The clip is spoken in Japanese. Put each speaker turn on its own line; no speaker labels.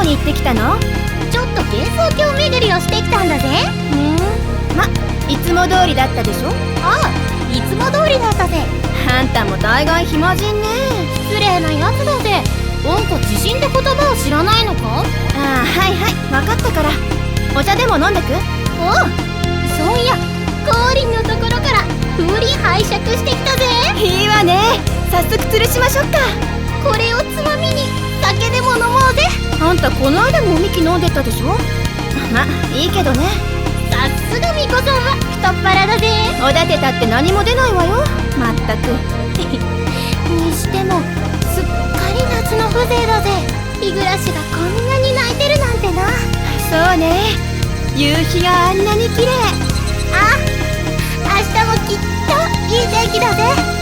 に行ってきたの？
ちょっと幻想郷巡りをしてきたんだぜ。
ま、いつも通りだったでしょ？
ああ、いつも通りだったぜ。
あんたも大概暇人ね。
失礼なやつだぜ。なんか自信って言葉を知らないのか？
ああ、はいはい、分かったから。お茶でも飲んでく？
おう、そういや氷のところから風鈴拝借してきたぜ。
いいわね。早速吊るしましょうか。
これをつまみに酒でも飲もうぜ。
あんたこの間もおみき飲んでたでしょ？ま、いいけどね。
さすがみこさんは太っ腹だぜ。
おだてたって何も出ないわよ。まったく。
にしてもすっかり夏の風情だぜ。日暮らしがこんなに泣いてるなんてな。
そうね。夕日があんなに綺麗。
あ、明日もきっといい天気だぜ。